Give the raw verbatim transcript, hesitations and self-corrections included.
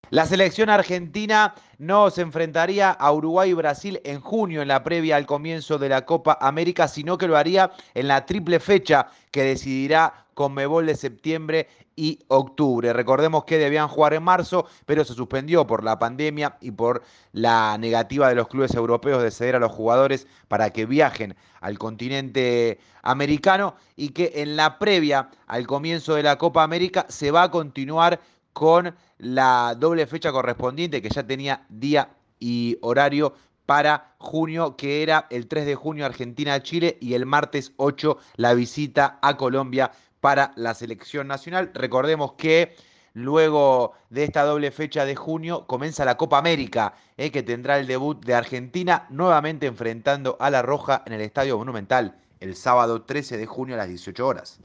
La selección argentina no se enfrentaría a Uruguay y Brasil en junio en la previa al comienzo de la Copa América, sino que lo haría en la triple fecha que decidirá Conmebol de septiembre y octubre. Recordemos que debían jugar en marzo, pero se suspendió por la pandemia y por la negativa de los clubes europeos de ceder a los jugadores para que viajen al continente americano y que en la previa al comienzo de la Copa América se va a continuar con la doble fecha correspondiente que ya tenía día y horario para junio, que era el tres de junio Argentina-Chile y el martes ocho la visita a Colombia para la selección nacional. Recordemos que luego de esta doble fecha de junio comienza la Copa América, eh, que tendrá el debut de Argentina nuevamente enfrentando a La Roja en el Estadio Monumental el sábado trece de junio a las dieciocho horas.